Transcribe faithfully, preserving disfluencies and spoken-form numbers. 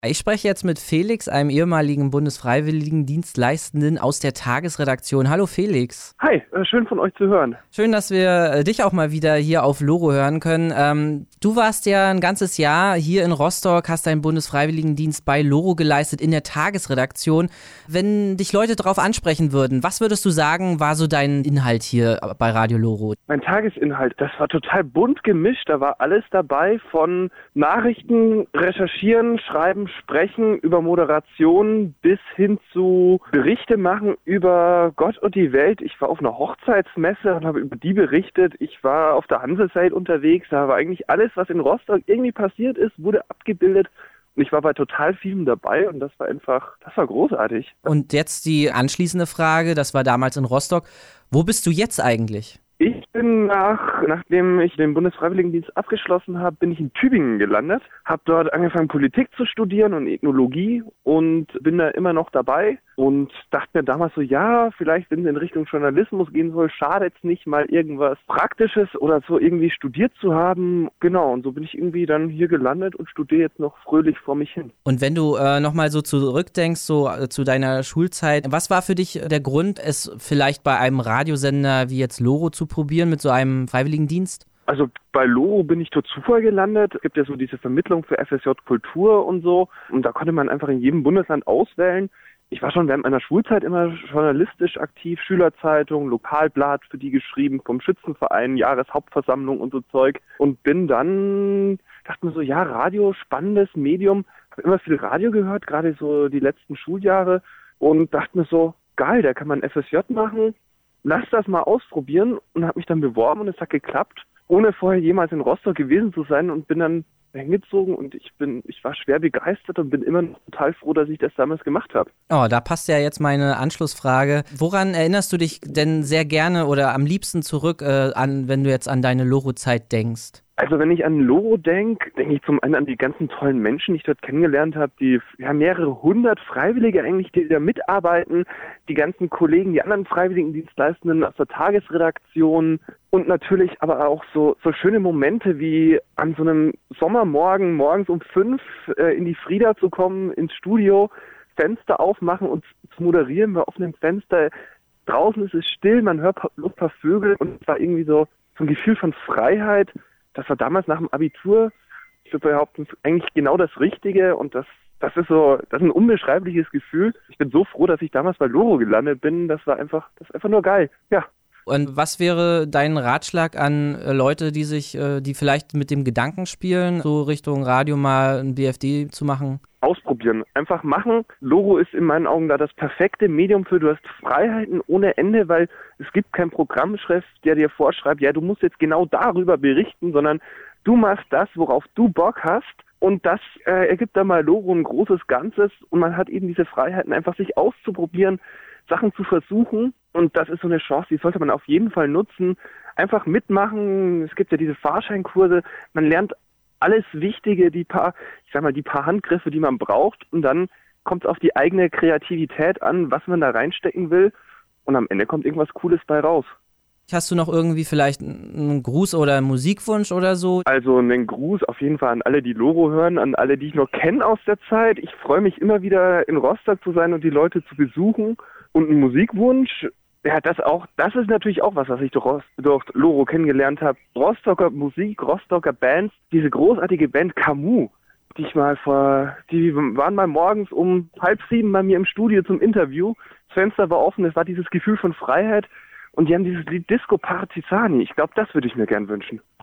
Ich spreche jetzt mit Felix, einem ehemaligen Bundesfreiwilligendienstleistenden aus der Tagesredaktion. Hallo Felix. Hi, schön von euch zu hören. Schön, dass wir dich auch mal wieder hier auf Loro hören können. Ähm, du warst ja ein ganzes Jahr hier in Rostock, hast deinen Bundesfreiwilligendienst bei Loro geleistet in der Tagesredaktion. Wenn dich Leute darauf ansprechen würden, was würdest du sagen, war so dein Inhalt hier bei Radio Loro? Mein Tagesinhalt, das war total bunt gemischt. Da war alles dabei, von Nachrichten, Recherchieren, Schreiben, Sprechen, über Moderation bis hin zu Berichte machen über Gott und die Welt. Ich war auf einer Hochzeitsmesse und habe über die berichtet. Ich war auf der Hanseseite unterwegs. Da war eigentlich alles, was in Rostock irgendwie passiert ist, wurde abgebildet. Und ich war bei total vielem dabei und das war einfach, das war großartig. Und jetzt die anschließende Frage, das war damals in Rostock. Wo bist du jetzt eigentlich? Ich bin nach, nachdem ich den Bundesfreiwilligendienst abgeschlossen habe, bin ich in Tübingen gelandet, habe dort angefangen Politik zu studieren und Ethnologie und bin da immer noch dabei und dachte mir damals so, ja, vielleicht wenn es in Richtung Journalismus gehen soll, schadet es nicht, mal irgendwas Praktisches oder so irgendwie studiert zu haben. Genau, und so bin ich irgendwie dann hier gelandet und studiere jetzt noch fröhlich vor mich hin. Und wenn du äh, nochmal so zurückdenkst, so äh, zu deiner Schulzeit, was war für dich der Grund, es vielleicht bei einem Radiosender wie jetzt Loro zu probieren mit so einem Freiwilligendienst? Also bei Loro bin ich durch Zufall gelandet. Es gibt ja so diese Vermittlung für F S J Kultur und so. Und da konnte man einfach in jedem Bundesland auswählen. Ich war schon während meiner Schulzeit immer journalistisch aktiv, Schülerzeitung, Lokalblatt für die geschrieben, vom Schützenverein, Jahreshauptversammlung und so Zeug. Und bin dann, dachte mir so, ja, Radio, spannendes Medium. Habe immer viel Radio gehört, gerade so die letzten Schuljahre. Und dachte mir so, geil, da kann man F S J machen. Lass das mal ausprobieren und habe mich dann beworben und es hat geklappt, ohne vorher jemals in Rostock gewesen zu sein und bin dann hingezogen und ich bin, ich war schwer begeistert und bin immer noch total froh, dass ich das damals gemacht habe. Oh, da passt ja jetzt meine Anschlussfrage. Woran erinnerst du dich denn sehr gerne oder am liebsten zurück, äh, an, wenn du jetzt an deine Loro-Zeit denkst? Also wenn ich an Loro denke, denke ich zum einen an die ganzen tollen Menschen, die ich dort kennengelernt habe, die ja, mehrere hundert Freiwillige eigentlich, die da mitarbeiten, die ganzen Kollegen, die anderen Freiwilligendienstleistenden aus der Tagesredaktion und natürlich aber auch so, so schöne Momente wie an so einem Sommermorgen morgens um fünf äh, in die Frieda zu kommen, ins Studio, Fenster aufmachen und zu moderieren bei offenem Fenster. Draußen ist es still, man hört ein paar Vögel und es war irgendwie so, so ein Gefühl von Freiheit. Das war damals nach dem Abitur, ich würde behaupten, eigentlich genau das Richtige und das, das ist so, das ist ein unbeschreibliches Gefühl. Ich bin so froh, dass ich damals bei Loro gelandet bin. Das war einfach, das ist einfach nur geil, ja. Und was wäre dein Ratschlag an äh, Leute, die sich, äh, die vielleicht mit dem Gedanken spielen, so Richtung Radio mal ein B F D zu machen? Ausprobieren, einfach machen. Loro ist in meinen Augen da das perfekte Medium für, du hast Freiheiten ohne Ende, weil es gibt keinen Programmchef, der dir vorschreibt, ja, du musst jetzt genau darüber berichten, sondern du machst das, worauf du Bock hast und das äh, ergibt dann mal Loro ein großes Ganzes und man hat eben diese Freiheiten, einfach sich auszuprobieren, Sachen zu versuchen und das ist so eine Chance, die sollte man auf jeden Fall nutzen. Einfach mitmachen, es gibt ja diese Fahrscheinkurse, man lernt alles Wichtige, die paar, ich sag mal, die paar Handgriffe, die man braucht und dann kommt es auf die eigene Kreativität an, was man da reinstecken will und am Ende kommt irgendwas Cooles bei raus. Hast du noch irgendwie vielleicht einen Gruß oder einen Musikwunsch oder so? Also einen Gruß auf jeden Fall an alle, die Loro hören, an alle, die ich noch kenne aus der Zeit. Ich freue mich immer wieder in Rostock zu sein und die Leute zu besuchen und einen Musikwunsch. Ja, das auch, das ist natürlich auch was, was ich durch, durch Loro kennengelernt habe. Rostocker Musik, Rostocker Bands, diese großartige Band Camus, die ich mal vor, die waren mal morgens um halb sieben bei mir im Studio zum Interview. Das Fenster war offen, es war dieses Gefühl von Freiheit und die haben dieses Lied Disco Partizani. Ich glaube, das würde ich mir gern wünschen.